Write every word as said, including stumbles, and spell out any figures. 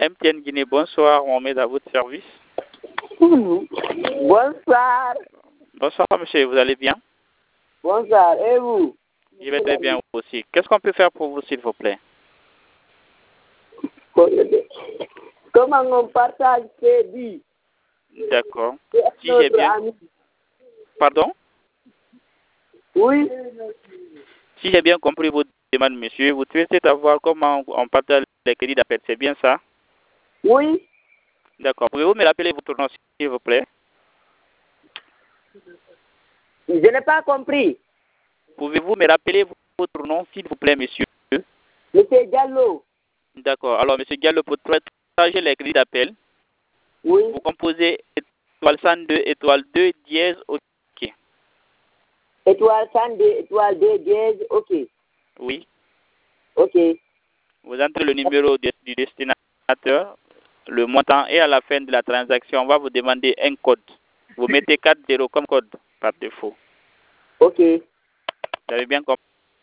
M T N Guinée, bonsoir, on est à votre service. Bonsoir. Bonsoir, monsieur, vous allez bien? Bonsoir, et vous? Je vais très bien aussi. Qu'est-ce qu'on peut faire pour vous, s'il vous plaît? Comment on partage ces vies? D'accord. Si j'ai bien... Pardon? Oui. Si j'ai bien compris votre demande, monsieur, vous souhaitez savoir comment on partage les crédits d'appel, c'est bien ça? Oui. D'accord. Pouvez-vous me rappeler votre nom, s'il vous plaît? Je n'ai pas compris. Pouvez-vous me rappeler votre nom, s'il vous plaît, monsieur? Monsieur Diallo. D'accord. Alors, monsieur Diallo, pour partager les crédits d'appel, oui. Vous composez étoile cent deux, étoile deux, dièse, OK. Étoile cent deux, étoile deux, dièse, OK. Oui. OK. Vous entrez le numéro de, du destinataire, le montant, et à la fin de la transaction, on va vous demander un code. Vous mettez quatre zéro comme code par défaut. OK. Vous avez bien compris?